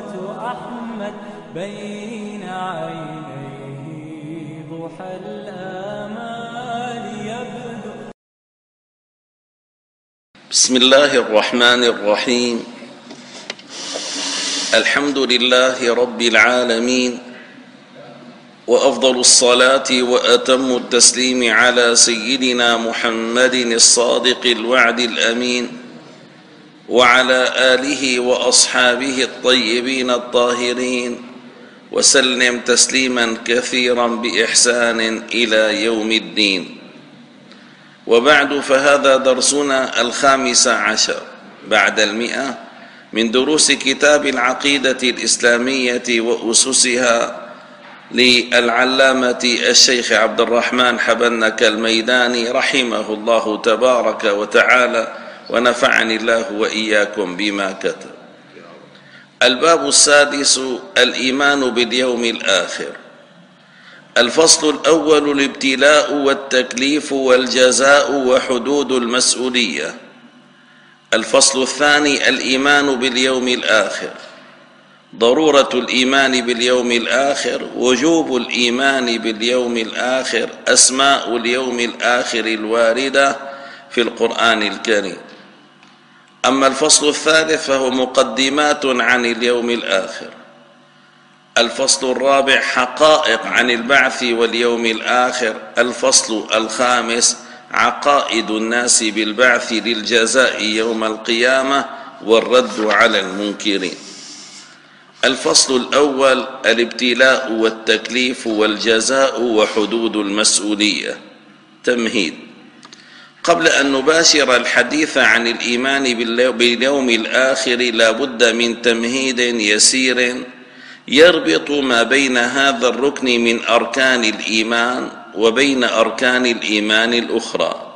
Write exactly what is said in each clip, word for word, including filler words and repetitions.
أحمد بين عينيه ضحى الآمال يبدو. بسم الله الرحمن الرحيم. الحمد لله رب العالمين، وأفضل الصلاة وأتم التسليم على سيدنا محمد الصادق الوعد الأمين، وعلى آله وأصحابه الطيبين الطاهرين، وسلم تسليما كثيرا بإحسان إلى يوم الدين. وبعد، فهذا درسنا الخامس عشر بعد المئة من دروس كتاب العقيدة الإسلامية وأسسها للعلامة الشيخ عبد الرحمن حبنك الميداني رحمه الله تبارك وتعالى، ونفعني الله وإياكم بما كتب. الباب السادس: الإيمان باليوم الآخر. الفصل الأول: الابتلاء والتكليف والجزاء وحدود المسؤولية. الفصل الثاني: الإيمان باليوم الآخر. ضرورة الإيمان باليوم الآخر، وجوب الإيمان باليوم الآخر، أسماء اليوم الآخر الواردة في القرآن الكريم. أما الفصل الثالث فهو مقدمات عن اليوم الآخر. الفصل الرابع: حقائق عن البعث واليوم الآخر. الفصل الخامس: عقائد الناس بالبعث للجزاء يوم القيامة والرد على المنكرين. الفصل الأول: الابتلاء والتكليف والجزاء وحدود المسؤولية. تمهيد: قبل أن نباشر الحديث عن الإيمان باليوم الآخر لا بد من تمهيد يسير يربط ما بين هذا الركن من أركان الإيمان وبين أركان الإيمان الأخرى.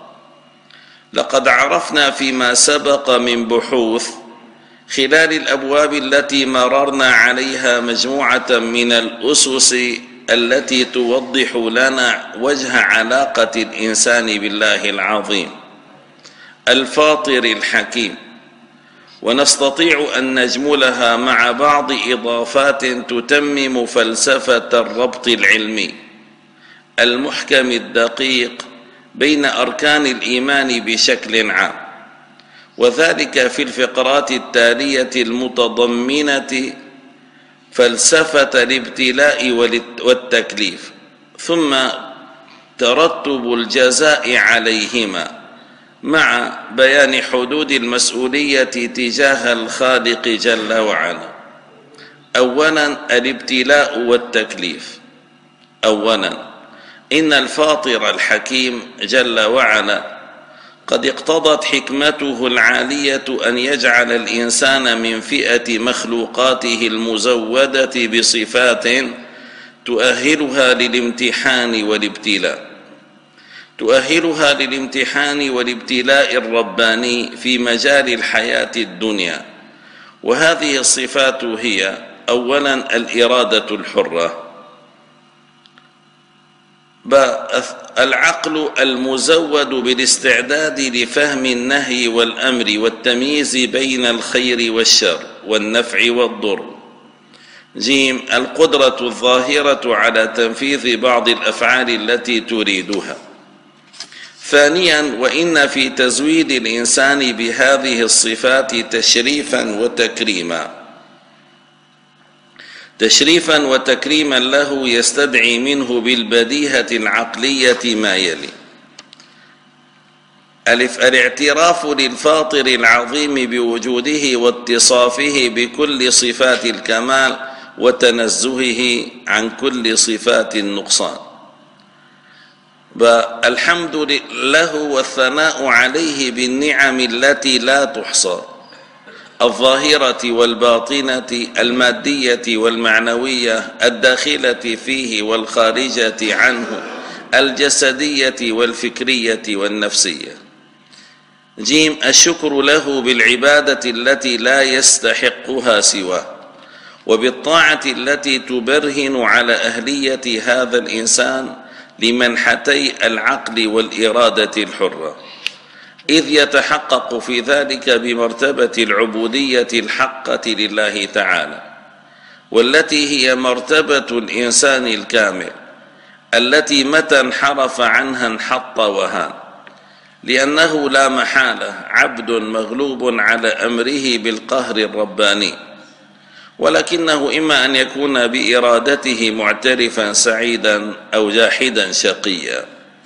لقد عرفنا فيما سبق من بحوث خلال الأبواب التي مررنا عليها مجموعة من الأسس التي توضح لنا وجه علاقة الإنسان بالله العظيم الفاطر الحكيم، ونستطيع أن نجملها مع بعض إضافات تتمم فلسفة الربط العلمي المحكم الدقيق بين أركان الإيمان بشكل عام، وذلك في الفقرات التالية المتضمنة فلسفة الابتلاء والتكليف، ثم ترتب الجزاء عليهما، مع بيان حدود المسؤولية تجاه الخالق جل وعلا. أولا: الابتلاء والتكليف. أولا، إن الفاطر الحكيم جل وعلا قد اقتضت حكمته العالية أن يجعل الإنسان من فئة مخلوقاته المزودة بصفات تؤهلها للامتحان والابتلاء تؤهلها للامتحان والابتلاء الرباني في مجال الحياة الدنيا. وهذه الصفات هي: أولا، الإرادة الحرة، العقل المزود بالاستعداد لفهم النهي والأمر والتمييز بين الخير والشر والنفع والضر. جيم، القدرة الظاهرة على تنفيذ بعض الأفعال التي تريدها. ثانيا: وإن في تزويد الإنسان بهذه الصفات تشريفا وتكريما تشريفا وتكريما له يستدعي منه بالبديهة العقلية ما يلي: ألف: الاعتراف للفاطر العظيم بوجوده واتصافه بكل صفات الكمال وتنزهه عن كل صفات النقصان. الحمد له والثناء عليه بالنعم التي لا تحصى، الظاهرة والباطنة، المادية والمعنوية، الداخلة فيه والخارجة عنه، الجسدية والفكرية والنفسية. جيم، الشكر له بالعبادة التي لا يستحقها سواه، وبالطاعة التي تبرهن على أهلية هذا الإنسان لمنحتي العقل والإرادة الحرة، إذ يتحقق في ذلك بمرتبة العبودية الحقة لله تعالى. والتي هي مرتبة الإنسان الكامل التي متى انحرف عنها انحط وهان، لأنه لا محالة عبد مغلوب على أمره بالقهر الرباني، ولكنه إما أن يكون بإرادته معترفا سعيدا أو جاحدا شقيا.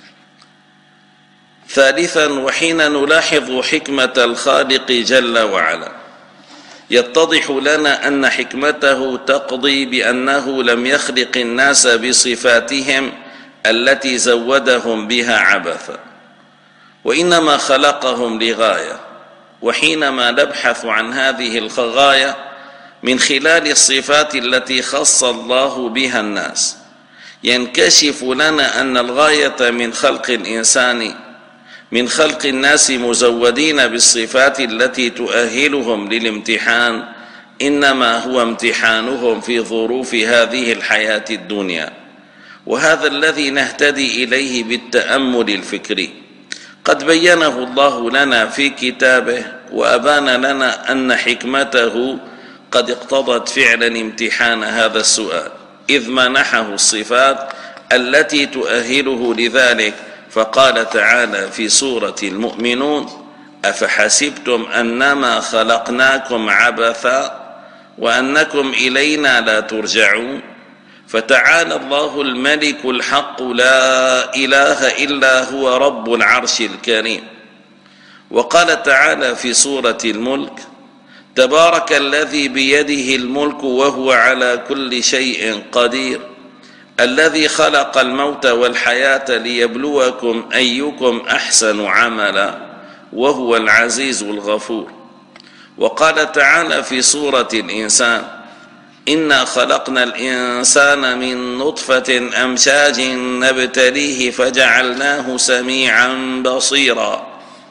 ثالثا، وحين نلاحظ حكمة الخالق جل وعلا يتضح لنا أن حكمته تقضي بأنه لم يخلق الناس بصفاتهم التي زودهم بها عبثا، وإنما خلقهم لغاية. وحينما نبحث عن هذه الغاية من خلال الصفات التي خص الله بها الناس، ينكشف لنا أن الغاية من خلق الإنسان من خلق الناس مزودين بالصفات التي تؤهلهم للامتحان إنما هو امتحانهم في ظروف هذه الحياة الدنيا، وهذا الذي نهتدي إليه بالتأمل الفكري. قد بينه الله لنا في كتابه وأبان لنا أن حكمته قد اقتضت فعلا امتحان هذا السؤال، إذ منحه الصفات التي تؤهله لذلك. فقال تعالى في سورة المؤمنون: أفحسبتم أنما خلقناكم عبثا وأنكم إلينا لا ترجعون. فتعالى الله الملك الحق لا إله إلا هو رب العرش الكريم. وقال تعالى في سورة الملك: تبارك الذي بيده الملك وهو على كل شيء قدير، الذي خلق الموت والحياة ليبلوكم أيكم أحسن عملا وهو العزيز الغفور. وقال تعالى في سورة الإنسان: إنا خلقنا الإنسان من نطفة أمشاج نبتليه فجعلناه سميعا بصيرا.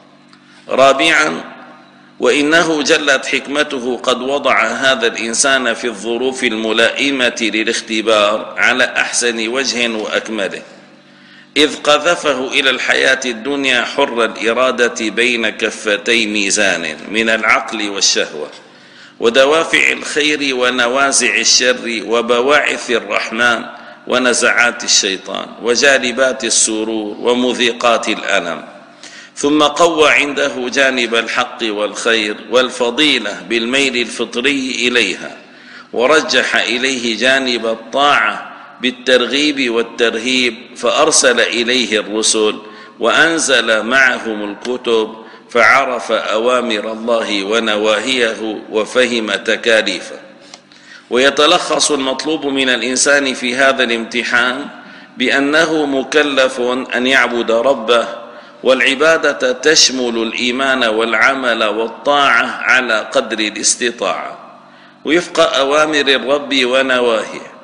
رابعا، وإنه جلت حكمته قد وضع هذا الإنسان في الظروف الملائمة للاختبار على أحسن وجه وأكمله، إذ قذفه إلى الحياة الدنيا حر الإرادة بين كفتي ميزان من العقل والشهوة ودوافع الخير ونوازع الشر وبواعث الرحمن ونزعات الشيطان وجالبات السرور ومذيقات الألم، ثم قوى عنده جانب الحق والخير والفضيلة بالميل الفطري إليها، ورجح إليه جانب الطاعة بالترغيب والترهيب، فأرسل إليه الرسل وأنزل معهم الكتب، فعرف أوامر الله ونواهيه وفهم تكاليفه. ويتلخص المطلوب من الإنسان في هذا الامتحان بأنه مكلف أن يعبد ربه، والعبادة تشمل الإيمان والعمل والطاعة على قدر الاستطاعة وفق أوامر الرب ونواهيه.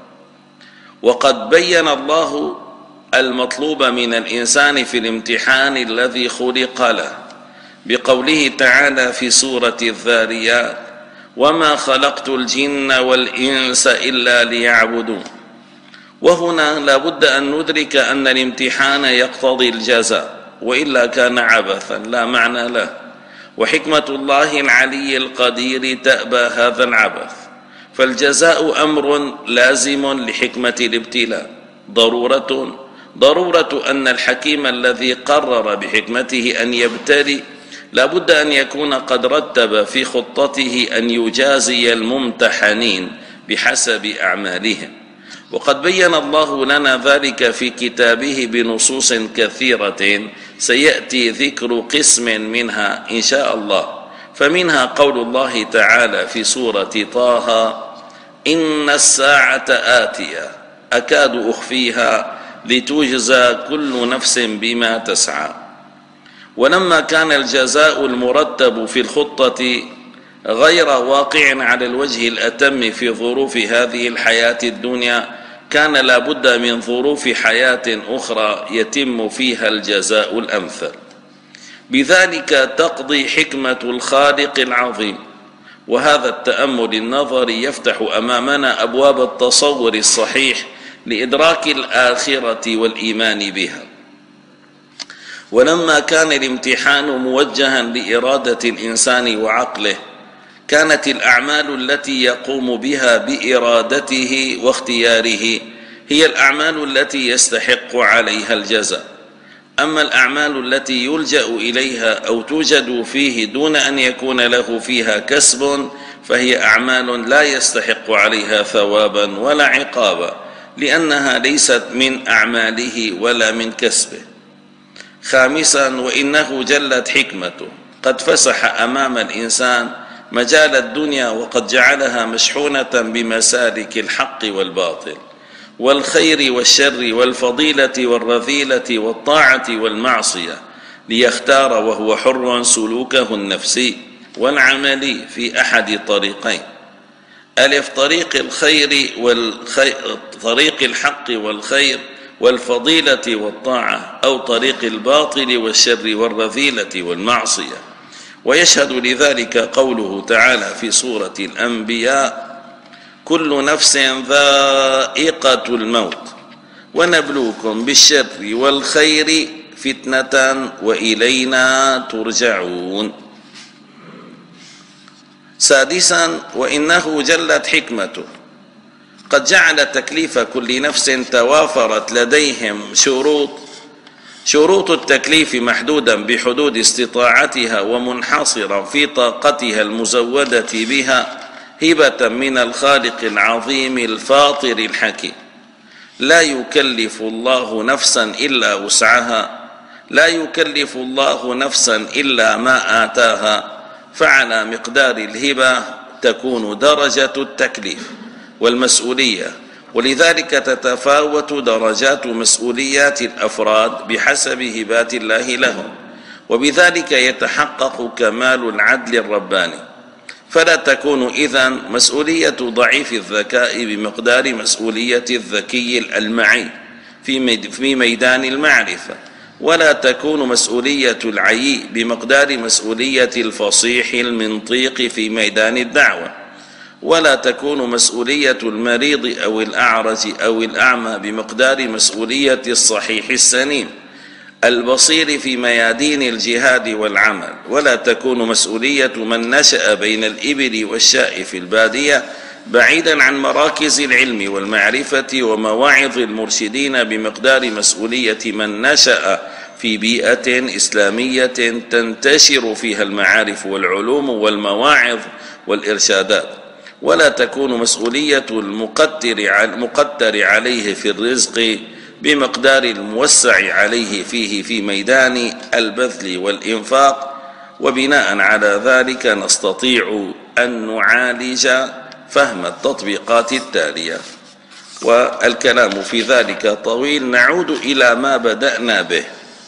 وقد بين الله المطلوب من الإنسان في الامتحان الذي خلق له بقوله تعالى في سورة الذاريات: وما خلقت الجن والإنس إلا ليعبدون. وهنا لا بد أن ندرك أن الامتحان يقتضي الجزاء، وإلا كان عبثا لا معنى له، وحكمة الله العلي القدير تأبى هذا العبث، فالجزاء أمر لازم لحكمة الابتلاء، ضرورة ضرورة أن الحكيم الذي قرر بحكمته أن يبتلي لا بد أن يكون قد رتب في خطته أن يجازي الممتحنين بحسب أعمالهم. وقد بين الله لنا ذلك في كتابه بنصوص كثيرة سيأتي ذكر قسم منها إن شاء الله. فمنها قول الله تعالى في سورة طه: إن الساعة آتية أكاد أخفيها لتجزى كل نفس بما تسعى. ولما كان الجزاء المرتب في الخطة غير واقع على الوجه الأتم في ظروف هذه الحياة الدنيا، كان لا بد من ظروف حياة أخرى يتم فيها الجزاء الأمثل. بذلك تقضي حكمة الخالق العظيم. وهذا التأمل النظري يفتح أمامنا أبواب التصور الصحيح لإدراك الآخرة والإيمان بها. ولما كان الامتحان موجها لإرادة الإنسان وعقله، كانت الأعمال التي يقوم بها بإرادته واختياره هي الأعمال التي يستحق عليها الجزاء. أما الأعمال التي يلجأ إليها أو توجد فيه دون أن يكون له فيها كسب فهي أعمال لا يستحق عليها ثوابا ولا عقابا، لأنها ليست من أعماله ولا من كسبه. خامسا، وإنه جلت حكمته قد فسح أمام الإنسان مجال الدنيا وقد جعلها مشحونة بمسالك الحق والباطل والخير والشر والفضيلة والرذيلة والطاعة والمعصية، ليختار وهو حر سلوكه النفسي والعملي في أحد طريقين: ألف طريق الخير والخير طريق الحق والخير والفضيلة والطاعة، أو طريق الباطل والشر والرذيلة والمعصية. ويشهد لذلك قوله تعالى في سورة الأنبياء: كل نفس ذائقة الموت ونبلوكم بالشر والخير فتنة وإلينا ترجعون. سادسا، وإنه جلت حكمته قد جعل تكليف كل نفس توافرت لديهم شروط شروط التكليف محدودا بحدود استطاعتها ومنحصرا في طاقتها المزودة بها هبة من الخالق العظيم الفاطر الحكيم. لا يكلف الله نفسا إلا وسعها، لا يكلف الله نفسا إلا ما آتاها، فعلى مقدار الهبة تكون درجة التكليف والمسؤولية، ولذلك تتفاوت درجات مسؤوليات الأفراد بحسب هبات الله لهم، وبذلك يتحقق كمال العدل الرباني. فلا تكون إذن مسؤولية ضعيف الذكاء بمقدار مسؤولية الذكي الألمعي في ميدان المعرفة، ولا تكون مسؤولية العيي بمقدار مسؤولية الفصيح المنطيق في ميدان الدعوة، ولا تكون مسؤولية المريض أو الأعرج أو الأعمى بمقدار مسؤولية الصحيح السليم البصير في ميادين الجهاد والعمل، ولا تكون مسؤولية من نشأ بين الإبل والشاء في البادية بعيدا عن مراكز العلم والمعرفة ومواعظ المرشدين بمقدار مسؤولية من نشأ في بيئة إسلامية تنتشر فيها المعارف والعلوم والمواعظ والإرشادات، ولا تكون مسؤولية المقدر عليه في الرزق بمقدار الموسع عليه فيه في ميدان البذل والإنفاق. وبناء على ذلك نستطيع أن نعالج فهم التطبيقات التالية، والكلام في ذلك طويل. نعود إلى ما بدأنا به.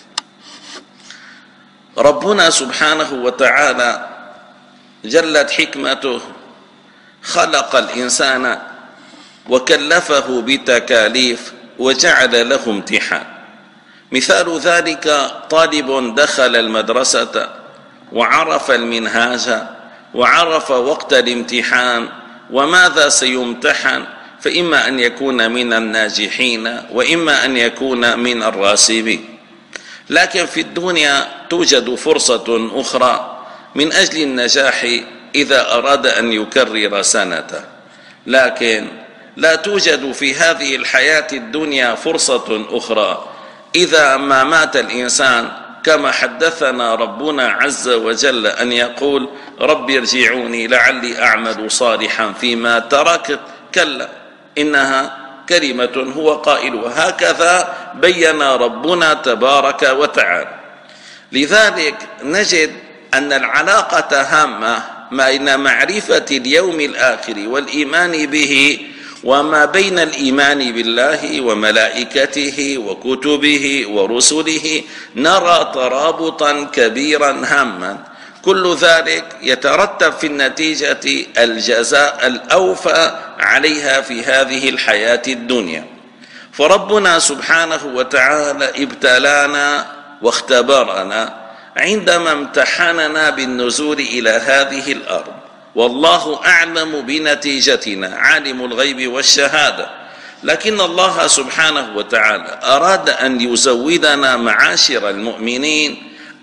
ربنا سبحانه وتعالى جلت حكمته خلق الإنسان وكلفه بتكاليف وجعل له امتحان. مثال ذلك طالب دخل المدرسة وعرف المنهاج وعرف وقت الامتحان وماذا سيمتحن، فإما أن يكون من الناجحين وإما أن يكون من الراسبين. لكن في الدنيا توجد فرصة أخرى من أجل النجاح إذا أراد أن يكرر سنته، لكن لا توجد في هذه الحياة الدنيا فرصة أخرى إذا ما مات الإنسان، كما حدثنا ربنا عز وجل أن يقول: رب ارجعوني لعلي أعمل صالحا فيما تركت، كلا إنها كلمة هو قائلها. هكذا بين ربنا تبارك وتعالى. لذلك نجد أن العلاقة هامة بين معرفة اليوم الآخر والإيمان به وما بين الإيمان بالله وملائكته وكتبه ورسله. نرى ترابطا كبيرا هاما، كل ذلك يترتب في النتيجة الجزاء الأوفى عليها في هذه الحياة الدنيا. فربنا سبحانه وتعالى ابتلانا واختبرنا عندما امتحننا بالنزول إلى هذه الأرض، والله أعلم بنتيجتنا، عالم الغيب والشهادة. لكن الله سبحانه وتعالى أراد أن يزودنا معاشر المؤمنين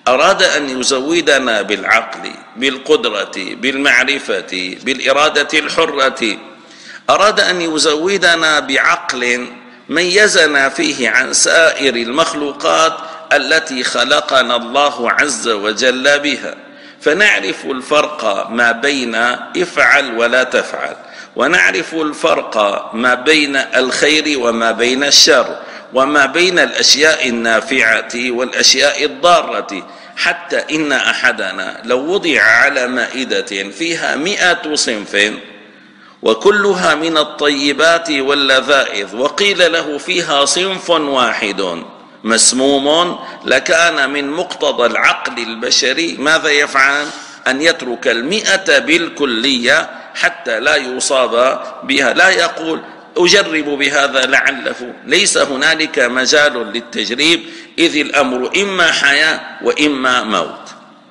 أراد أن يزودنا بالعقل، بالقدرة، بالمعرفة، بالإرادة الحرة، أراد أن يزودنا بعقل ميزنا فيه عن سائر المخلوقات التي خلقنا الله عز وجل بها، فنعرف الفرق ما بين افعل ولا تفعل، ونعرف الفرق ما بين الخير وما بين الشر، وما بين الأشياء النافعة والأشياء الضارة، حتى إن أحدنا لو وضع على مائدة فيها مئة صنف وكلها من الطيبات واللذائذ وقيل له فيها صنف واحد مسموم، لكان من مقتضى العقل البشري ماذا يفعل؟ أن يترك المئة بالكلية حتى لا يصاب بها، لا يقول أجرب بهذا لعله، ليس هنالك مجال للتجريب، إذ الأمر إما حياة وإما موت.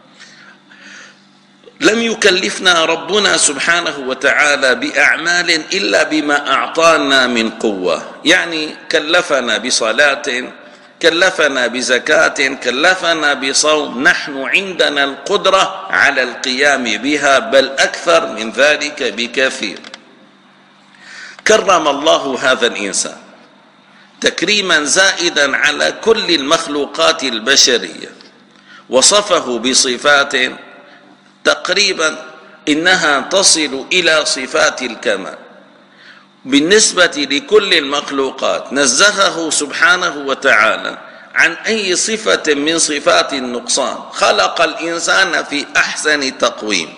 لم يكلفنا ربنا سبحانه وتعالى بأعمال إلا بما أعطانا من قوة، يعني كلفنا بصلاة، كلفنا بزكاة، كلفنا بصوم، نحن عندنا القدرة على القيام بها، بل أكثر من ذلك بكثير. كرم الله هذا الإنسان تكريما زائدا على كل المخلوقات البشرية، وصفه بصفات تقريبا إنها تصل إلى صفات الكمال بالنسبة لكل المخلوقات. نزهه سبحانه وتعالى عن أي صفة من صفات النقصان، خلق الإنسان في أحسن تقويم،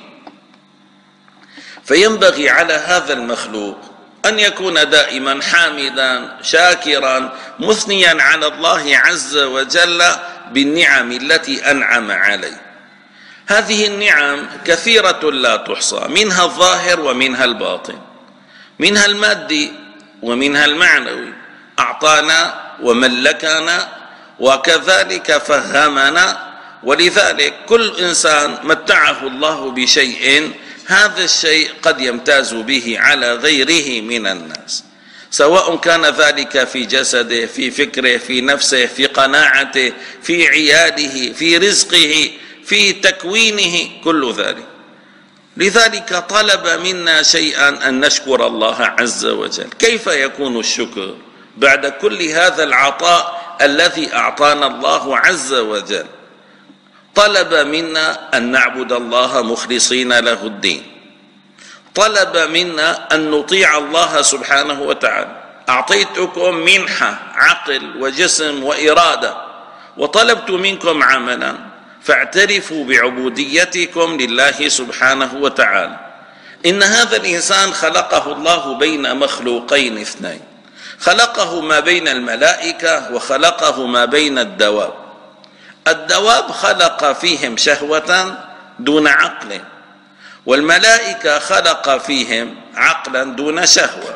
فينبغي على هذا المخلوق أن يكون دائما حامدا شاكرا مثنيا على الله عز وجل بالنعم التي أنعم عليه. هذه النعم كثيرة لا تحصى، منها الظاهر ومنها الباطن، منها المادي ومنها المعنوي، أعطانا وملكنا وكذلك فهمنا، ولذلك كل إنسان متعه الله بشيء، هذا الشيء قد يمتاز به على غيره من الناس، سواء كان ذلك في جسده، في فكره، في نفسه، في قناعته، في عياله، في رزقه، في تكوينه، كل ذلك. لذلك طلب منا شيئا أن نشكر الله عز وجل. كيف يكون الشكر بعد كل هذا العطاء الذي أعطانا الله عز وجل؟ طلب منا أن نعبد الله مخلصين له الدين، طلب منا أن نطيع الله سبحانه وتعالى. أعطيتكم منحة عقل وجسم وإرادة، وطلبت منكم عملا، فاعترفوا بعبوديتكم لله سبحانه وتعالى. إن هذا الإنسان خلقه الله بين مخلوقين اثنين، خلقه ما بين الملائكة وخلقه ما بين الدواب. الدواب خلق فيهم شهوة دون عقل، والملائكة خلق فيهم عقلا دون شهوة،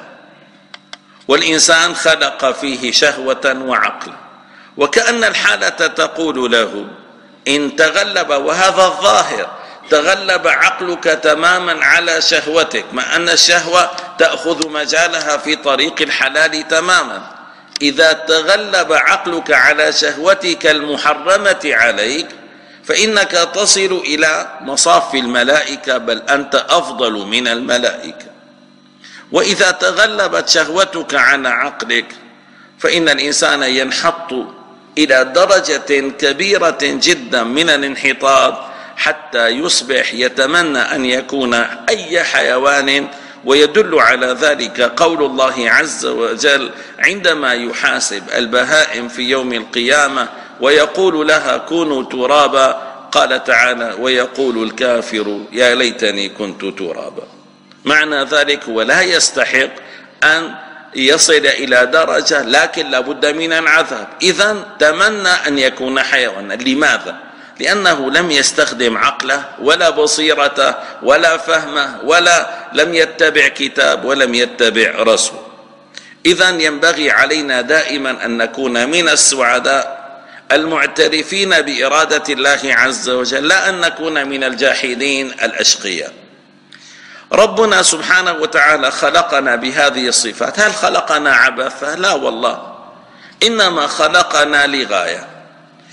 والإنسان خلق فيه شهوة وعقل. وكأن الحالة تقول له إن تغلب، وهذا الظاهر، تغلب عقلك تماما على شهوتك، مع أن الشهوة تأخذ مجالها في طريق الحلال تماما. إذا تغلب عقلك على شهوتك المحرمة عليك فإنك تصل إلى مصاف الملائكة، بل أنت أفضل من الملائكة. وإذا تغلبت شهوتك على عقلك فإن الإنسان ينحط إلى درجة كبيرة جدا من الانحطاط، حتى يصبح يتمنى أن يكون أي حيوان. ويدل على ذلك قول الله عز وجل عندما يحاسب البهائم في يوم القيامة ويقول لها كونوا ترابا، قال تعالى ويقول الكافر يا ليتني كنت ترابا. معنى ذلك هو لا يستحق أن يصل إلى درجة، لكن لابد من العذاب. إذن تمنى أن يكون حيوانا. لماذا؟ لأنه لم يستخدم عقله ولا بصيرته ولا فهمه، ولا لم يتبع كتاب ولم يتبع رسول. إذن ينبغي علينا دائما أن نكون من السعداء المعترفين بإرادة الله عز وجل، لا أن نكون من الجاحدين الأشقياء. ربنا سبحانه وتعالى خلقنا بهذه الصفات. هل خلقنا عبثا؟ لا والله، إنما خلقنا لغاية.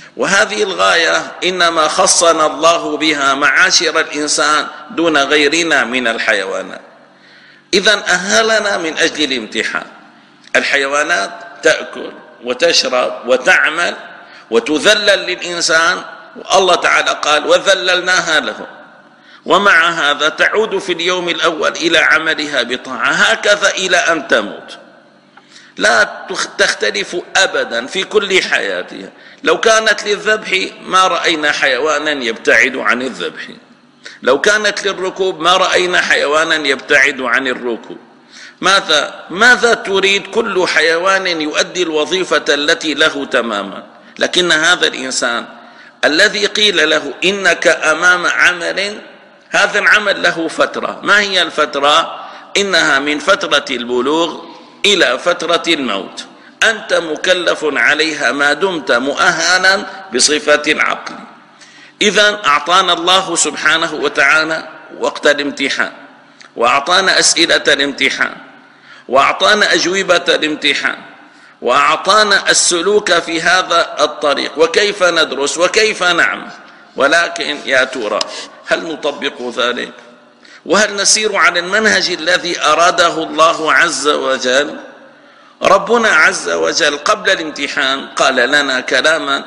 وهذه الغاية إنما خصنا الله بها معاشر الإنسان دون غيرنا من الحيوانات. إذن أهلنا من أجل الامتحان. الحيوانات تأكل وتشرب وتعمل وتذلل للإنسان، والله تعالى قال وذللناها له، ومع هذا تعود في اليوم الأول إلى عملها بطاعة، هكذا إلى أن تموت، لا تختلف أبدا في كل حياتها. لو كانت للذبح ما رأينا حيوانا يبتعد عن الذبح، لو كانت للركوب ما رأينا حيوانا يبتعد عن الركوب. ماذا ماذا تريد؟ كل حيوان يؤدي الوظيفة التي له تماما، لكن هذا الإنسان الذي قيل له إنك أمام عمل، هذا العمل له فترة. ما هي الفترة؟ إنها من فترة البلوغ إلى فترة الموت، أنت مكلف عليها ما دمت مؤهلا بصفة العقل. إذن أعطانا الله سبحانه وتعالى وقت الامتحان، وأعطانا أسئلة الامتحان، وأعطانا أجوبة الامتحان، وأعطانا السلوك في هذا الطريق وكيف ندرس وكيف نعمل. ولكن يا ترى هل نطبق ذلك؟ وهل نسير على المنهج الذي أراده الله عز وجل؟ ربنا عز وجل قبل الامتحان قال لنا كلاما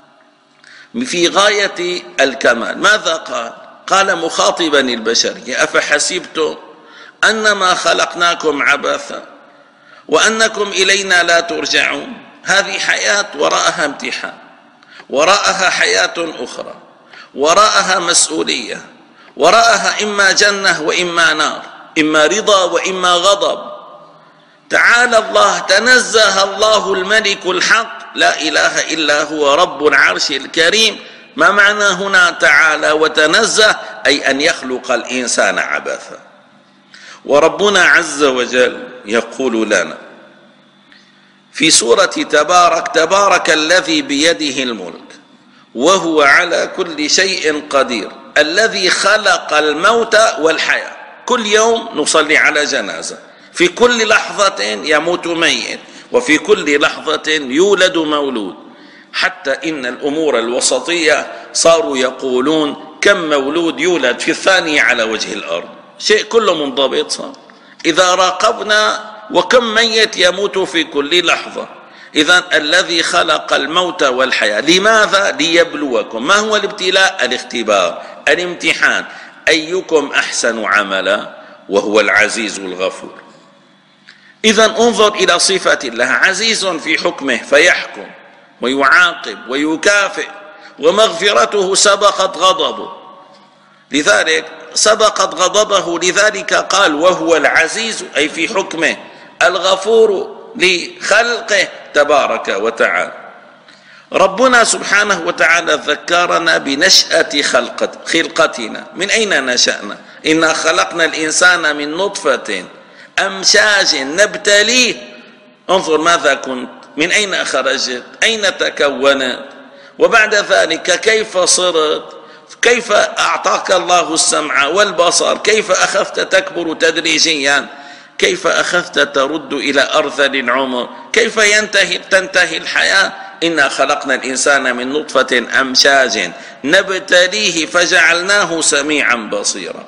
في غاية الكمال. ماذا قال؟ قال مخاطبا البشرية أفحسبتم أنما خلقناكم عبثا وأنكم إلينا لا ترجعون. هذه حياة وراءها امتحان، وراءها حياة أخرى، وراءها مسؤولية، وراءها إما جنة وإما نار، إما رضا وإما غضب. تعالى الله، تنزه الله الملك الحق لا إله إلا هو رب العرش الكريم. ما معنى هنا تعالى وتنزه؟ أي أن يخلق الإنسان عبثا. وربنا عز وجل يقول لنا في سورة تبارك: تبارك الذي بيده الملك وهو على كل شيء قدير الذي خلق الموت والحياة. كل يوم نصلي على جنازة، في كل لحظة يموت ميت، وفي كل لحظة يولد مولود، حتى إن الأمور الوسطية صاروا يقولون كم مولود يولد في الثانية على وجه الأرض، شيء كله منضبط صار. إذا راقبنا وكم ميت يموت في كل لحظة. إذن الذي خلق الموت والحياة لماذا؟ ليبلوكم. ما هو الابتلاء؟ الاختبار، الامتحان، أيكم أحسن عملا وهو العزيز الغفور. إذن انظر إلى صفة الله، عزيز في حكمه فيحكم ويعاقب ويكافئ، ومغفرته سبقت غضبه، لذلك سبقت غضبه، لذلك قال وهو العزيز أي في حكمه، الغفور لخلقه تبارك وتعالى. ربنا سبحانه وتعالى ذكرنا بنشأة خلقت خلقتنا. من أين نشأنا؟ إنا خلقنا الإنسان من نطفة أمشاج نبتليه. انظر ماذا كنت، من أين خرجت، أين تكونت، وبعد ذلك كيف صرت، كيف أعطاك الله السمع والبصر، كيف أخذت تكبر تدريجيا، كيف أخذت ترد إلى أرذل العمر، كيف ينتهي تنتهي الحياة. إنا خلقنا الإنسان من نطفة أمشاج نبتليه فجعلناه سميعا بصيرا.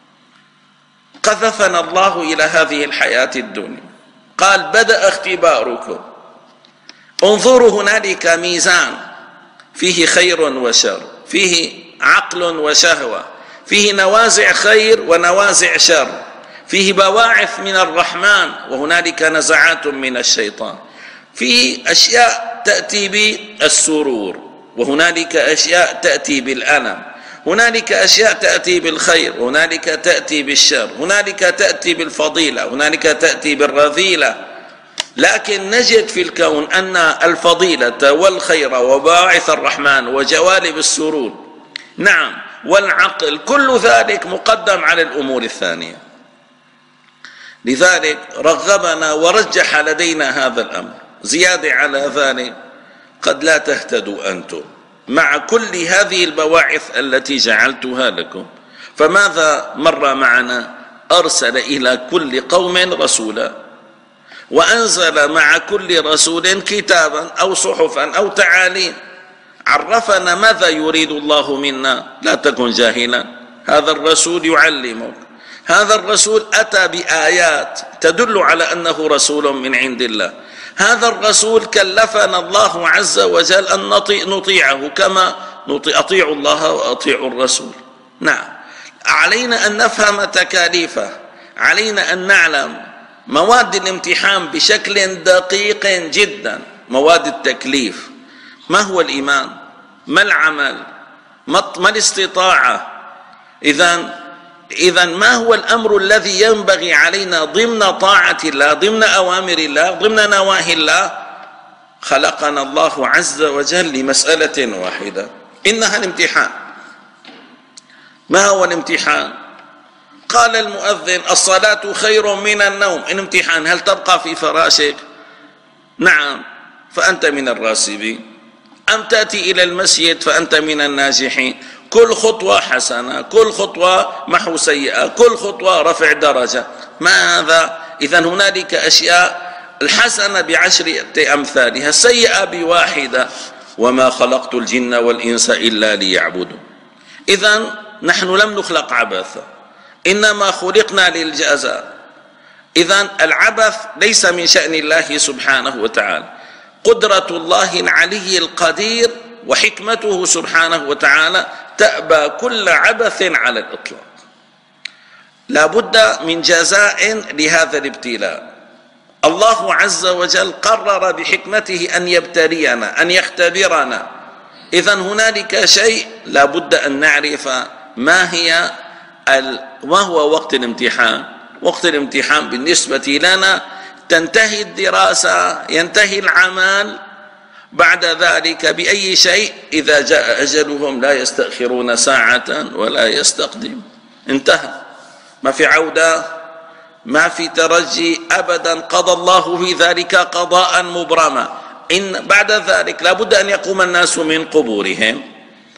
قذفنا الله إلى هذه الحياة الدنيا، قال بدأ اختباركم، انظروا هنالك ميزان فيه خير وشر، فيه عقل وشهوة، فيه نوازع خير ونوازع شر، فيه بواعث من الرحمن وهنالك نزعات من الشيطان، فيه أشياء تأتي بالسرور وهنالك أشياء تأتي بالألم، هنالك أشياء تأتي بالخير وهنالك تأتي بالشر، هنالك تأتي بالفضيلة هنالك تأتي بالرذيلة. لكن نجد في الكون أن الفضيلة والخير وباعث الرحمن وجوالب السرور، نعم، والعقل، كل ذلك مقدم على الأمور الثانية. لذلك رغبنا ورجح لدينا هذا الأمر. زيادة على ذلك قد لا تهتدوا أنتم مع كل هذه البواعث التي جعلتها لكم. فماذا مر معنا؟ أرسل إلى كل قوم رسولا، وأنزل مع كل رسول كتابا أو صحفا أو تعاليم عرفنا ماذا يريد الله منا. لا تكن جاهلا، هذا الرسول يعلمك، هذا الرسول أتى بآيات تدل على أنه رسول من عند الله، هذا الرسول كلفنا الله عز وجل أن نطيعه كما أطيعوا الله وأطيعوا الرسول. نعم، علينا أن نفهم تكاليفه، علينا أن نعلم مواد الامتحان بشكل دقيق جدا. مواد التكليف: ما هو الإيمان؟ ما العمل؟ ما الاستطاعة؟ إذن إذن ما هو الأمر الذي ينبغي علينا ضمن طاعة الله، ضمن أوامر الله، ضمن نواهي الله؟ خلقنا الله عز وجل لمسألة واحدة، إنها الامتحان. ما هو الامتحان؟ قال المؤذن: الصلاة خير من النوم. الامتحان: هل تبقى في فراشك؟ نعم، فأنت من الراسبين. أم تأتي إلى المسجد فأنت من الناجحين. كل خطوة حسنة، كل خطوة محو سيئة، كل خطوة رفع درجة. ماذا؟ إذن هنالك أشياء: الحسنة بعشر أمثالها، السيئة بواحدة. وما خلقت الجن والإنس إلا ليعبدون. إذن نحن لم نخلق عبثا، إنما خلقنا للجزاء. إذن العبث ليس من شأن الله سبحانه وتعالى. قدرة الله العلي القدير وحكمته سبحانه وتعالى تأبى كل عبث على الإطلاق. لا بد من جزاء لهذا الابتلاء. الله عز وجل قرر بحكمته أن يبتلينا، أن يختبرنا. إذن هنالك شيء لا بد أن نعرف ما هي ما هو وقت الامتحان. وقت الامتحان بالنسبة لنا تنتهي الدراسة، ينتهي العمل، بعد ذلك بأي شيء إذا جاء أجلهم لا يستأخرون ساعة ولا يستقدم. انتهى، ما في عودة، ما في ترجي أبدا. قضى الله في ذلك قضاء مبرما. إن بعد ذلك لابد أن يقوم الناس من قبورهم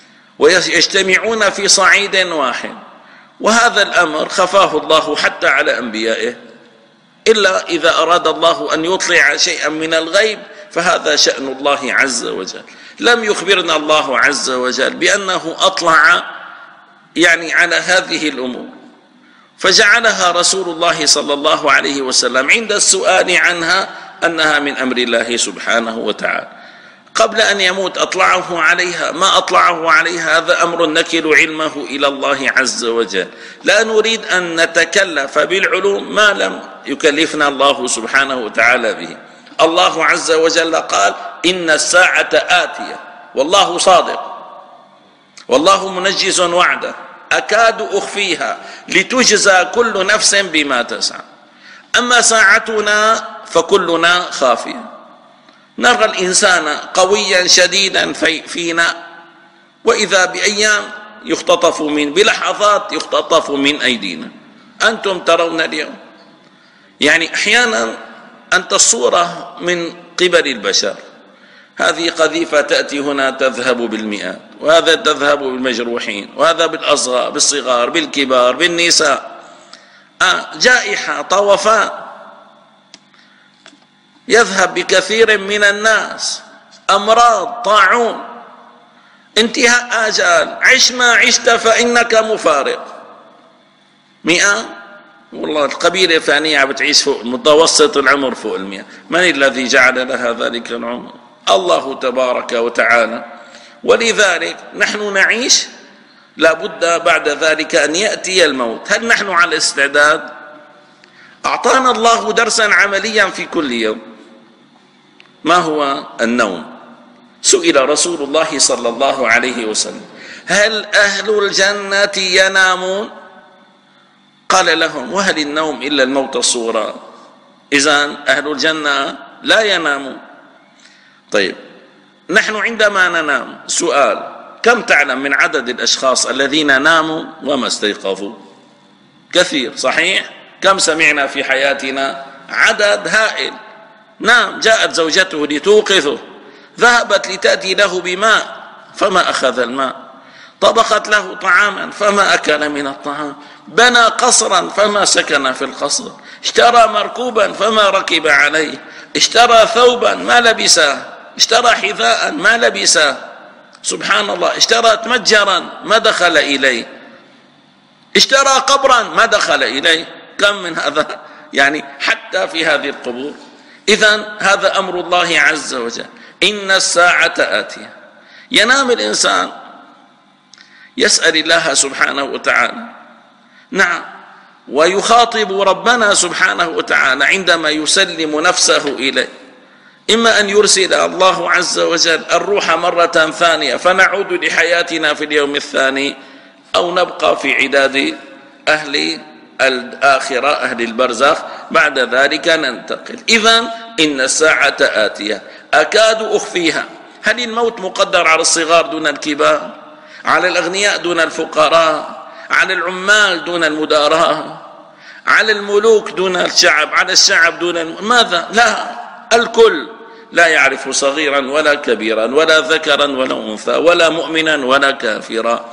ويجتمعون في صعيد واحد، وهذا الأمر خفاه الله حتى على أنبيائه، إلا إذا أراد الله أن يطلع شيئا من الغيب فهذا شأن الله عز وجل. لم يخبرنا الله عز وجل بأنه أطلع يعني على هذه الأمور، فجعلها رسول الله صلى الله عليه وسلم عند السؤال عنها أنها من أمر الله سبحانه وتعالى. قبل أن يموت أطلعه عليها، ما أطلعه عليها هذا أمر نكل علمه إلى الله عز وجل. لا نريد أن نتكلف بالعلوم ما لم يكلفنا الله سبحانه وتعالى به. الله عز وجل قال: إن الساعة آتية، والله صادق، والله منجز وعده، أكاد أخفيها لتجزى كل نفس بما تسعى. أما ساعتنا فكلنا خافية. نرى الإنسان قويا شديدا في فينا، وإذا بأيام يختطف من بلحظات يختطف من أيدينا. أنتم ترون اليوم يعني أحيانا أنت الصورة من قبل البشر، هذه قذيفة تأتي هنا تذهب بالمئات، وهذا تذهب بالمجروحين، وهذا بالأصغر بالصغار بالكبار بالنساء. آه جائحة طوفان يذهب بكثير من الناس، أمراض، طاعون، انتهاء آجال. عش ما عشت فإنك مفارق. مئة والله القبيلة الفلانية بتعيش فوق متوسط العمر فوق المئة. من الذي جعل لها ذلك العمر؟ الله تبارك وتعالى. ولذلك نحن نعيش، لابد بعد ذلك أن يأتي الموت. هل نحن على استعداد؟ أعطانا الله درسا عمليا في كل يوم. ما هو النوم؟ سئل رسول الله صلى الله عليه وسلم: هل أهل الجنة ينامون؟ قال لهم: وهل النوم إلا الموت الصغرى؟ إذن أهل الجنة لا ينامون. طيب، نحن عندما ننام سؤال: كم تعلم من عدد الأشخاص الذين ناموا وما استيقظوا؟ كثير، صحيح؟ كم سمعنا في حياتنا؟ عدد هائل. نام، جاءت زوجته لتوقظه، ذهبت لتأتي له بماء فما أخذ الماء، طبخت له طعاما فما أكل من الطعام، بنى قصرا فما سكن في القصر، اشترى مركوبا فما ركب عليه، اشترى ثوبا ما لبسه، اشترى حذاء ما لبسه. سبحان الله، اشترى متجرا ما دخل إليه، اشترى قبرا ما دخل إليه. كم من هذا يعني حتى في هذه القبور. إذن هذا أمر الله عز وجل. إن الساعة آتية. ينام الإنسان يسأل الله سبحانه وتعالى، نعم، ويخاطب ربنا سبحانه وتعالى عندما يسلم نفسه إليه، إما أن يرسل الله عز وجل الروح مرة ثانية فنعود لحياتنا في اليوم الثاني، أو نبقى في عداد أهل الآخرة أهل البرزخ، بعد ذلك ننتقل. إذن إن الساعة آتية أكاد أخفيها. هل الموت مقدر على الصغار دون الكبار، على الأغنياء دون الفقراء، على العمال دون المدراء، على الملوك دون الشعب، على الشعب دون الم... ماذا؟ لا، الكل لا يعرف صغيرا ولا كبيرا ولا ذكرا ولا أنثى ولا مؤمنا ولا كافرا،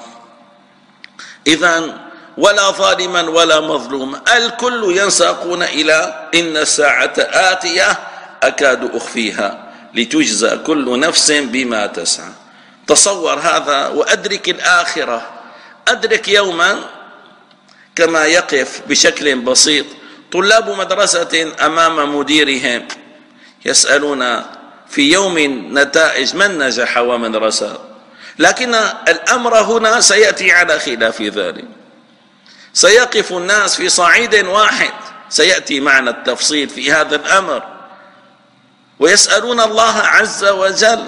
إذن ولا ظالما ولا مظلوما، الكل ينساقون إلى إن الساعة آتية أكاد أخفيها لتجزى كل نفس بما تسعى. تصور هذا وأدرك الآخرة. أدرك يوما كما يقف بشكل بسيط طلاب مدرسة أمام مديرهم يسألون في يوم نتائج من نجح ومن رسب، لكن الأمر هنا سيأتي على خلاف ذلك. سيقف الناس في صعيد واحد، سيأتي معنا التفصيل في هذا الأمر، ويسألون الله عز وجل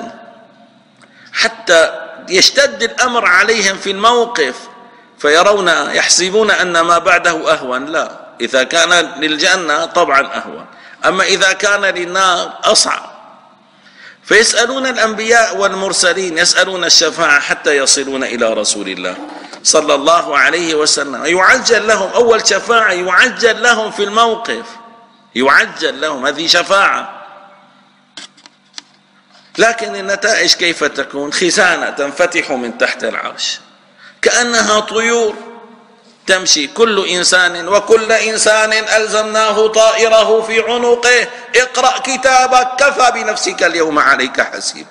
حتى يشتد الأمر عليهم في الموقف، فيرون يحسبون أن ما بعده أهون. لا، إذا كان للجنة طبعا أهون، أما إذا كان للنار أصعب. فيسألون الأنبياء والمرسلين، يسألون الشفاعة حتى يصلون إلى رسول الله صلى الله عليه وسلم، يعجل لهم أول شفاعة، يعجل لهم في الموقف، يعجل لهم، هذه شفاعة. لكن النتائج كيف تكون؟ خزانة تنفتح من تحت العرش كأنها طيور تمشي، كل إنسان وكل إنسان ألزمناه طائره في عنقه، اقرأ كتابك كفى بنفسك اليوم عليك حسيب.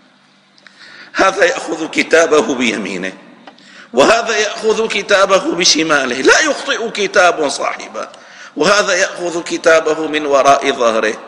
هذا يأخذ كتابه بيمينه وهذا يأخذ كتابه بشماله، لا يخطئ كتاب صاحبه، وهذا يأخذ كتابه من وراء ظهره.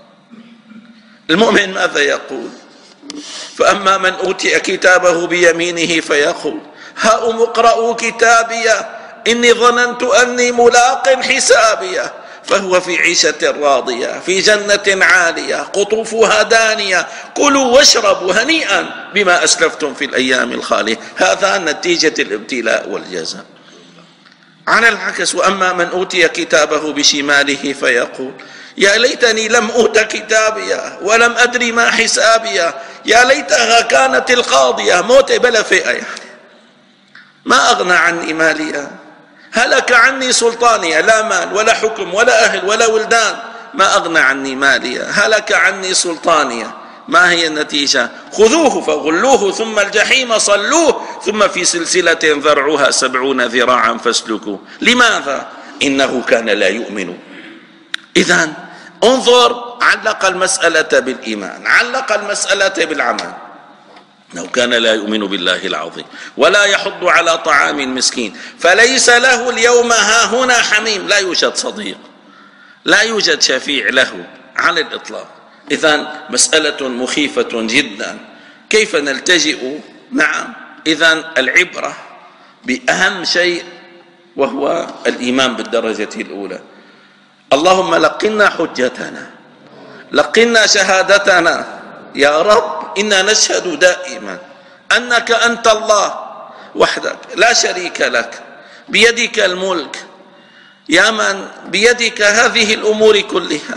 المؤمن ماذا يقول؟ فأما من أوتي كتابه بيمينه فيقول هاؤم اقرءوا كتابي إني ظننت أني ملاق حسابي، فهو في عيشة راضية في جنة عالية قطوفها دانية كلوا واشربوا هنيئا بما أسلفتم في الأيام الخالية. هذا نتيجة الابتلاء والجزاء. على العكس، وأما من أوتي كتابه بشماله فيقول يا ليتني لم أوت كتابي ولم أدري ما حسابي، يا ليتها كانت القاضية، موت بلا فئة، يعني ما أغنى عني ماليا، هلك عني سلطانيا، لا مال ولا حكم ولا أهل ولا ولدان، ما أغنى عني ماليا، هلك عني سلطانيا. ما هي النتيجة؟ خذوه فغلوه ثم الجحيم صلوه ثم في سلسلة ذرعها سبعون ذراعا فاسلكوه. لماذا؟ إنه كان لا يؤمن. إذن انظر، علق المسألة بالإيمان، علق المسألة بالعمل. لو كان لا يؤمن بالله العظيم ولا يحض على طعام المسكين فليس له اليوم هاهنا حميم، لا يوجد صديق، لا يوجد شفيع له على الإطلاق. إذن مسألة مخيفة جدا. كيف نلتجئ؟ نعم، إذن العبرة بأهم شيء وهو الإيمان بالدرجة الأولى. اللهم لقنا حجتنا، لقنا شهادتنا يا رب. إنا نشهد دائما أنك أنت الله وحدك لا شريك لك، بيدك الملك، يا من بيدك هذه الأمور كلها.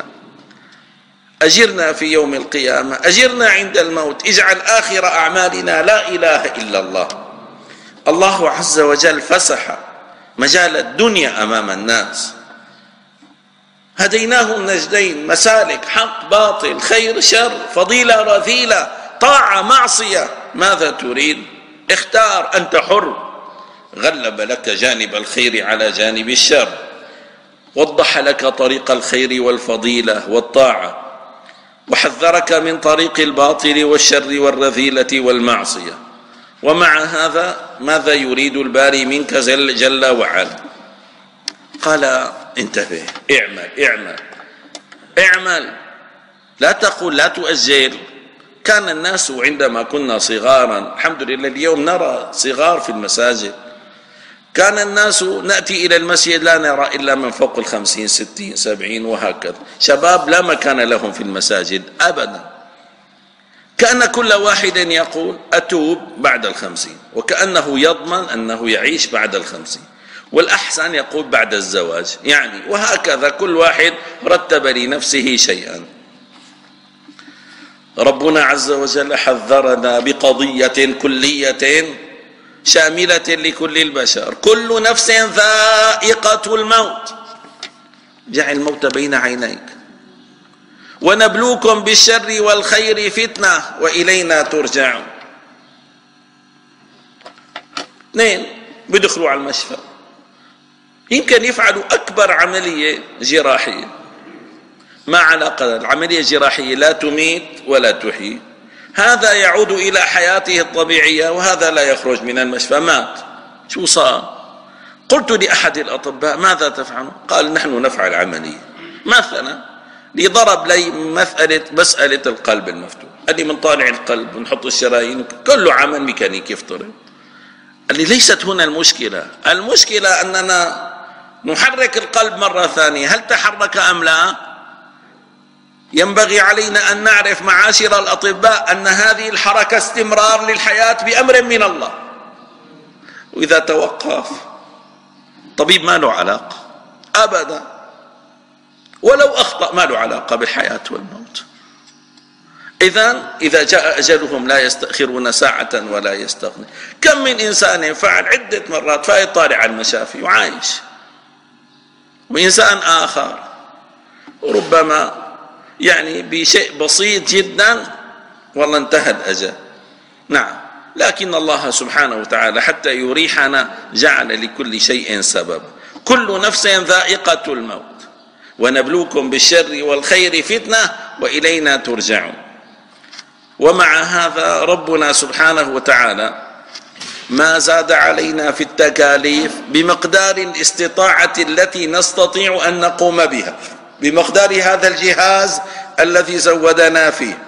أجرنا في يوم القيامة، أجرنا عند الموت، اجعل آخر أعمالنا لا إله إلا الله. الله عز وجل فسح مجال الدنيا أمام الناس، هديناه النجدين، مسالك حق باطل، خير شر، فضيلة رذيلة، طاعة معصية، ماذا تريد؟ اختار، أنت حر. غلب لك جانب الخير على جانب الشر، وضح لك طريق الخير والفضيلة والطاعة، وحذرك من طريق الباطل والشر والرذيلة والمعصية. ومع هذا ماذا يريد الباري منك جل, جل وعلا؟ قال انتبه، اعمل اعمل اعمل، لا تقل لا تؤجل. كان الناس عندما كنا صغارا، الحمد لله اليوم نرى صغار في المساجد، كان الناس نأتي إلى المسجد لا نرى إلا من فوق الخمسين ستين سبعين وهكذا، شباب لا مكان لهم في المساجد أبدا. كأن كل واحد يقول أتوب بعد الخمسين، وكأنه يضمن أنه يعيش بعد الخمسين، والأحسن يقول بعد الزواج يعني، وهكذا كل واحد رتب لنفسه شيئا. ربنا عز وجل حذرنا بقضية كلية شاملة لكل البشر، كل نفس ذائقة الموت، جعل الموت بين عينيك، ونبلوكم بالشر والخير فتنة وإلينا ترجعون. اثنين بيدخلوا على المشفى، يمكن يفعلوا أكبر عملية جراحية، ما علاقة العملية الجراحية لا تميت ولا تحيي، هذا يعود إلى حياته الطبيعية وهذا لا يخرج من المشفى، مات. شو صار؟ قلت لأحد الأطباء ماذا تفعلون؟ قال نحن نفعل عملية. مثلا لضرب لي مسألة مسألة القلب المفتوح، قال لي بنطالع القلب ونحط الشرايين كله عمل ميكانيكي يفترض. قال لي ليست هنا المشكلة، المشكلة أننا نحرك القلب مرة ثانية، هل تحرك أم لا؟ ينبغي علينا أن نعرف معاشر الأطباء أن هذه الحركة استمرار للحياة بأمر من الله، وإذا توقف طبيب ما له علاقة أبدا، ولو أخطأ ما له علاقة بالحياة والموت. إذن إذا جاء أجلهم لا يستأخرون ساعة ولا يستغني. كم من إنسان فعل عدة مرات فايت طالع على المشافي وعايش، وإنسان آخر ربما يعني بشيء بسيط جدا والله انتهى الأجل. نعم، لكن الله سبحانه وتعالى حتى يريحنا جعل لكل شيء سبب، كل نفس ذائقة الموت ونبلوكم بالشر والخير فتنة وإلينا ترجعون. ومع هذا ربنا سبحانه وتعالى ما زاد علينا في التكاليف بمقدار الاستطاعة التي نستطيع أن نقوم بها، بمقدار هذا الجهاز الذي زودنا فيه.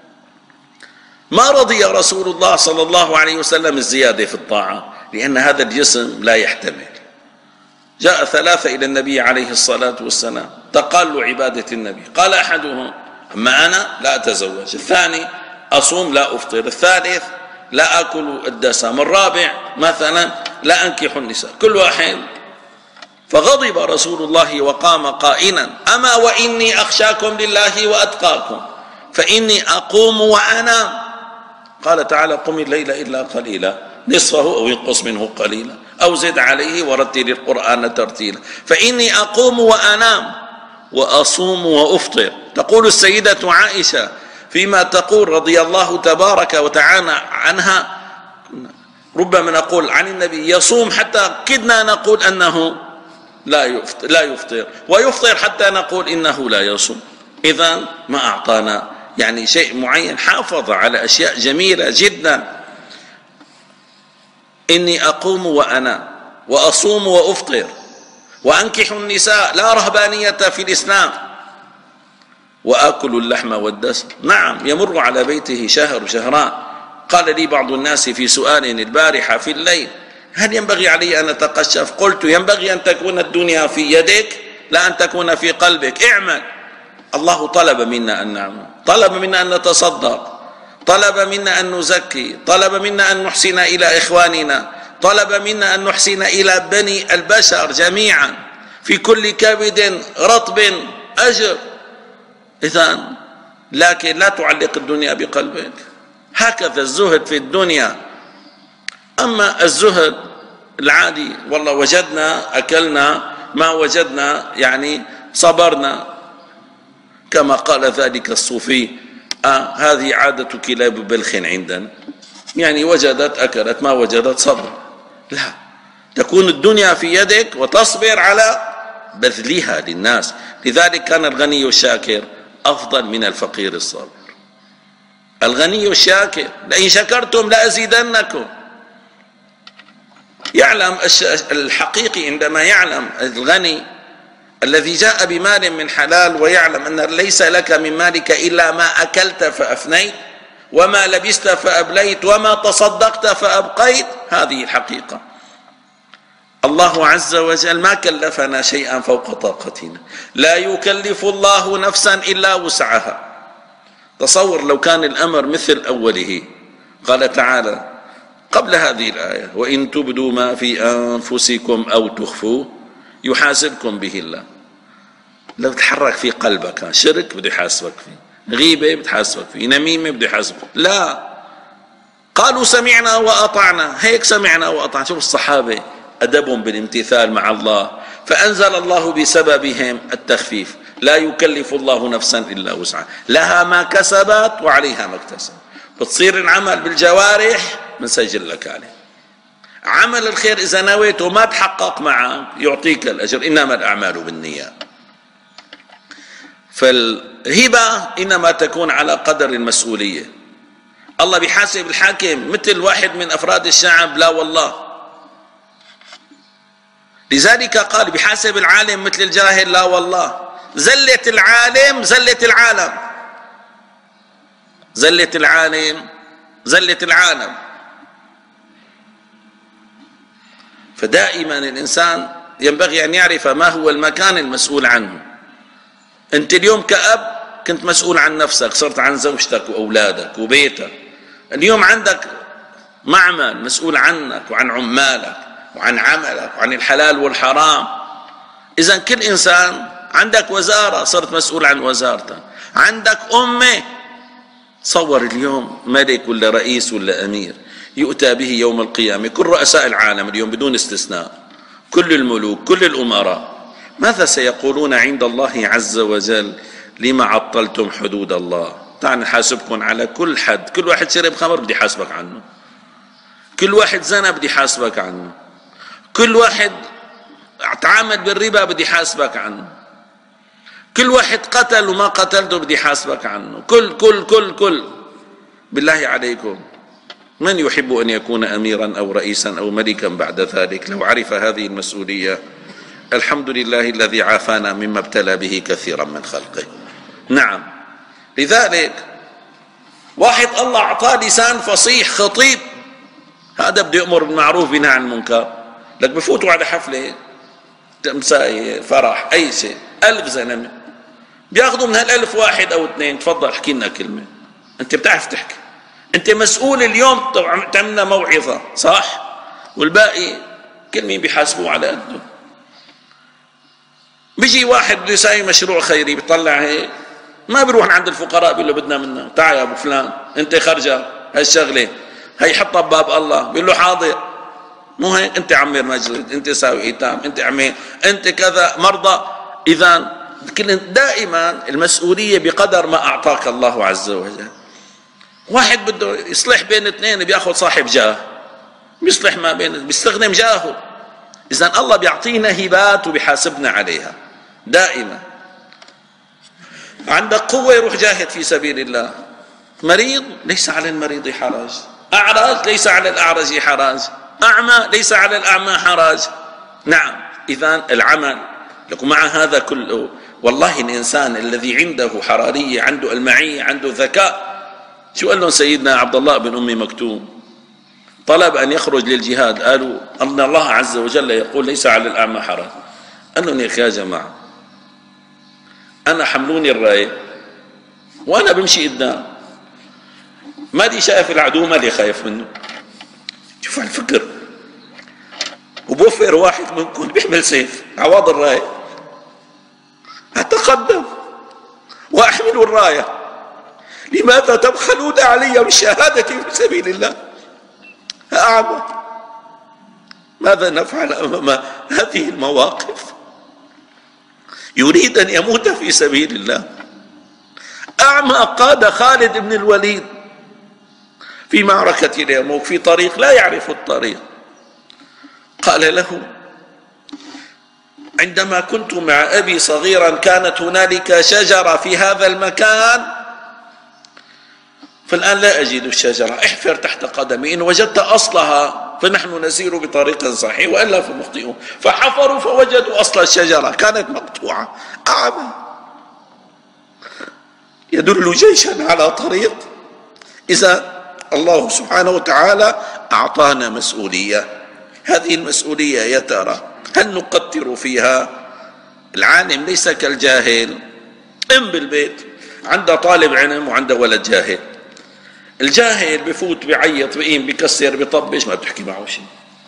ما رضي رسول الله صلى الله عليه وسلم الزيادة في الطاعة لأن هذا الجسم لا يحتمل. جاء ثلاثة إلى النبي عليه الصلاة والسلام تقالوا عبادة النبي، قال أحدهم أما أنا لا أتزوج، الثاني أصوم لا أفطر، الثالث لا أكل الدسم، الرابع مثلا لا أنكح النساء، كل واحد. فغضب رسول الله وقام قائلا أما وإني أخشاكم لله وأتقاكم فإني أقوم وأنام. قال تعالى قم الليل إلا قليلا نصفه أو ينقص منه قليلا أو زد عليه ورتل القرآن ترتيلا، فإني أقوم وأنام وأصوم وأفطر. تقول السيدة عائشة فيما تقول رضي الله تبارك وتعالى عنها، ربما نقول عن النبي يصوم حتى كدنا نقول أنه لا يفطر, لا يفطر ويفطر حتى نقول إنه لا يصوم. إذن ما أعطانا يعني شيء معين، حافظ على أشياء جميلة جدا. إني أقوم وأنام وأصوم وأفطر وأنكح النساء، لا رهبانية في الإسلام، وآكل اللحم والدسم. نعم، يمر على بيته شهر شهران. قال لي بعض الناس في سؤال البارحة في الليل هل ينبغي علي أن أتقشف؟ قلت ينبغي أن تكون الدنيا في يدك لا أن تكون في قلبك. اعمل. الله طلب منا أن نعمل، طلب منا أن نتصدق، طلب منا أن نزكي، طلب منا أن نحسن إلى إخواننا، طلب منا أن نحسن إلى بني البشر جميعا، في كل كبد رطب أجر. إذن لكن لا تعلق الدنيا بقلبك، هكذا الزهد في الدنيا. أما الزهد العادي والله وجدنا أكلنا، ما وجدنا يعني صبرنا، كما قال ذلك الصوفي آه هذه عادة كلاب بلخ عندنا، يعني وجدت أكلت، ما وجدت صبر. لا، تكون الدنيا في يدك وتصبر على بذلها للناس. لذلك كان الغني الشاكر أفضل من الفقير الصابر. الغني الشاكر لئن شكرتم لأزيدنكم يعلم الحقيقي عندما يعلم الغني الذي جاء بمال من حلال ويعلم أن ليس لك من مالك إلا ما أكلت فأفنيت وما لبست فأبليت وما تصدقت فأبقيت، هذه الحقيقة. الله عز وجل ما كلفنا شيئا فوق طاقتنا، لا يكلف الله نفسا إلا وسعها. تصور لو كان الأمر مثل أوله، قال تعالى قبل هذه الآية: وإن تبدوا ما في أنفسكم أو تخفوه يحاسبكم به الله. لو تحرك في قلبك شرك بده يحاسبك فيه، غيبة بده يحاسبك فيه، نميمة بده يحاسبك. لا، قالوا سمعنا وأطعنا، هيك سمعنا وأطعنا. شوف الصحابة أدبهم بالامتثال مع الله، فأنزل الله بسببهم التخفيف: لا يكلف الله نفسا إلا وسعها، لها ما كسبت وعليها ما اكتسبت. بتصير العمل بالجوارح بنسجل لك عليه. عمل الخير إذا نويته ما تحقق معك يعطيك الأجر، إنما الأعمال بالنيات. فالهبة إنما تكون على قدر المسؤولية. الله بيحاسب الحاكم مثل واحد من أفراد الشعب؟ لا والله. لذلك قال بيحاسب العالم مثل الجاهل؟ لا والله. زلة العالم زلة العالم، زلة العالم زلة العالم. فدائما الإنسان ينبغي أن يعرف ما هو المكان المسؤول عنه. أنت اليوم كأب كنت مسؤول عن نفسك، صرت عن زوجتك وأولادك وبيتك. اليوم عندك معمل مسؤول عنك وعن عمالك وعن عملك وعن الحلال والحرام. إذن كل إنسان، عندك وزارة صرت مسؤول عن وزارتك، عندك أمة. تصور اليوم ملك ولا رئيس ولا أمير يؤتى به يوم القيامة، كل رؤساء العالم اليوم بدون استثناء، كل الملوك كل الأمراء، ماذا سيقولون عند الله عز وجل؟ لما عطلتم حدود الله؟ تعال نحاسبكم على كل حد. كل واحد شرب خمر بدي حاسبك عنه، كل واحد زنى بدي حاسبك عنه، كل واحد تعامل بالربا بدي حاسبك عنه، كل واحد قتل وما قتلته بدي حاسبك عنه، كل كل كل كل بالله عليكم من يحب أن يكون أميرا أو رئيسا أو ملكا بعد ذلك لو عرف هذه المسؤولية؟ الحمد لله الذي عافانا مما ابتلى به كثيرا من خلقه. نعم، لذلك واحد الله أعطاه لسان فصيح خطيب، هذا بده يأمر بالمعروف وينهى عن المنكر. لك بفوتوا على حفلة تمساية فرح أي شيء، ألف زلمة بياخذوا من هالألف واحد أو اثنين، تفضل احكي لنا كلمة. أنت بتعرف تحكي، أنت مسؤول اليوم تعملنا موعظة صح، والباقي كل مين بيحاسبوه على قده. بيجي واحد بده يساوي مشروع خيري بيطلع هيك، ما بيروح عند الفقراء بيقول له بدنا منه، تعال يا ابو فلان انت خرجه هالشغله هي حطها بباب الله، بيقول له حاضر. مو هيك؟ انت عمير مسجد، انت ساوي ايتام، انت عمير، انت كذا مرضى. اذا دائما المسؤوليه بقدر ما اعطاك الله عز وجل. واحد بده يصلح بين اثنين بياخذ صاحب جاه، بيصلح ما بين، بيستخدم جاهه. اذا الله بيعطينا هبات وبيحاسبنا عليها دائما. عندك قوة يروح جاهد في سبيل الله، مريض ليس على المريض حرج، أعرج ليس على الأعرج حرج، أعمى ليس على الأعمى حرج. نعم، إذن العمل لكم مع هذا كله. والله الإنسان الذي عنده حرارية، عنده المعية، عنده ذكاء. شو قال لهم سيدنا عبد الله بن أم مكتوم؟ طلب أن يخرج للجهاد، قالوا أن الله عز وجل يقول ليس على الأعمى حرج. قال لهم يا جماعة أنا حملوني الراية وأنا بمشي قدام، مالي شايف العدو، مالي خايف منه. شوف الفكر. وبوفر واحد منكم بيحمل سيف عوض الراية، أتقدم وأحمل الراية. لماذا تبخلون علي بالشهادة في سبيل الله؟ أعمى، ماذا نفعل أمام هذه المواقف؟ يريد أن يموت في سبيل الله. أعمى قاد خالد بن الوليد في معركة اليرموك في طريق لا يعرف الطريق، قال له عندما كنت مع أبي صغيرا كانت هنالك شجرة في هذا المكان، فالآن لا أجد الشجرة، احفر تحت قدمي، إن وجدت أصلها فنحن نسير بطريق صحيح وإلا فنخطئون. فحفروا فوجدوا أصل الشجرة كانت مقطوعة. أعمى يدل جيشا على طريق. إذا الله سبحانه وتعالى أعطانا مسؤولية، هذه المسؤولية يا ترى هل نقدر فيها؟ العالم ليس كالجاهل. ام بالبيت عنده طالب علم وعنده ولد جاهل. الجاهل بفوت بيعيط بقيم بكسر بيطبش، ما بتحكي معه شيء.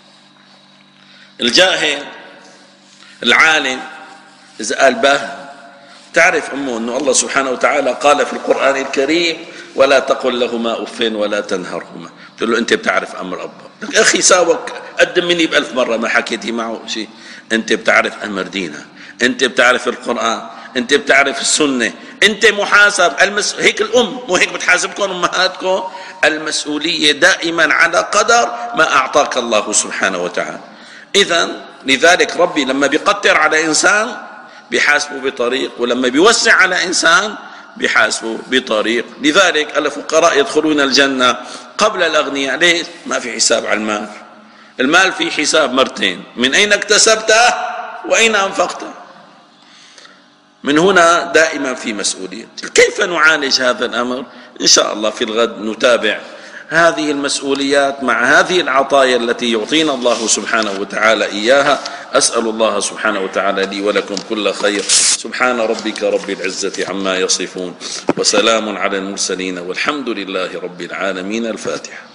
الجاهل العالم إذا قال به تعرف أمه أنه الله سبحانه وتعالى قال في القرآن الكريم ولا تقل لهما أف ولا تنهرهما. تقول له أنت بتعرف أمر أبا. أخي ساوك قدم مني بألف مرة ما حكيتي معه شيء. أنت بتعرف أمر دينك، أنت بتعرف القرآن، أنت بتعرف السنة، أنت محاسب. المس... هيك الأم مو هيك بتحاسبكم أمهاتكم؟ المسؤولية دائما على قدر ما أعطاك الله سبحانه وتعالى. إذن لذلك ربي لما بيقدر على إنسان بيحاسبه بطريق، ولما بيوسع على إنسان بيحاسبه بطريق. لذلك الفقراء يدخلون الجنة قبل الأغنياء. ليش؟ ما في حساب على المال. المال في حساب مرتين: من أين اكتسبته وأين أنفقته. من هنا دائما في مسؤولية. كيف نعالج هذا الأمر؟ إن شاء الله في الغد نتابع هذه المسؤوليات مع هذه العطايا التي يعطينا الله سبحانه وتعالى إياها. أسأل الله سبحانه وتعالى لي ولكم كل خير. سبحان ربك رب العزة عما يصفون وسلام على المرسلين والحمد لله رب العالمين. الفاتحة.